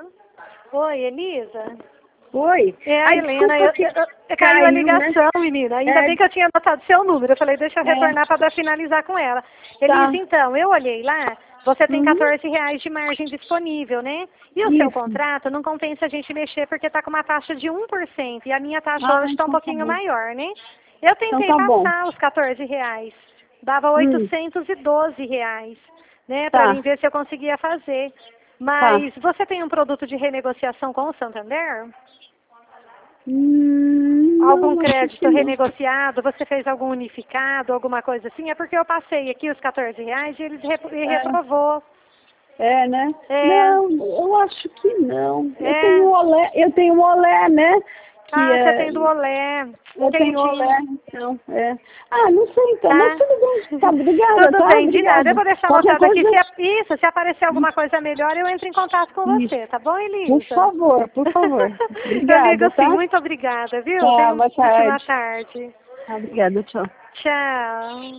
Oi, Elisa? Oi. Ai, Helena, caiu a ligação, né? Menina. Ainda bem que eu tinha anotado seu número. Eu falei, deixa eu retornar para finalizar com ela. Elisa, então, eu olhei lá, você tem R$14 de margem disponível, né? E o seu contrato não compensa a gente mexer porque está com uma taxa de 1%. E a minha taxa hoje está um pouquinho maior, né? Eu tentei passar os R$14. Dava R$812, né? Para mim ver se eu conseguia fazer. Mas você tem um produto de renegociação com o Santander? Algum crédito renegociado? Você fez algum unificado, alguma coisa assim? É porque eu passei aqui os R$14 e eles reprovou. É, né? Não, eu acho que não. Eu tenho o Olé, né? Você tem do Olé. Eu tenho o Olé, então, não sei então, mas tudo bem. Tá, obrigada, tudo bem, de nada. Eu vou deixar anotado aqui. Se aparecer alguma coisa melhor, eu entro em contato com você, tá bom, Elisa? Por favor, por favor. Obrigada, eu ligo sim, muito obrigada, viu? Tchau, boa tarde. Boa tarde. Obrigada, tchau. Tchau.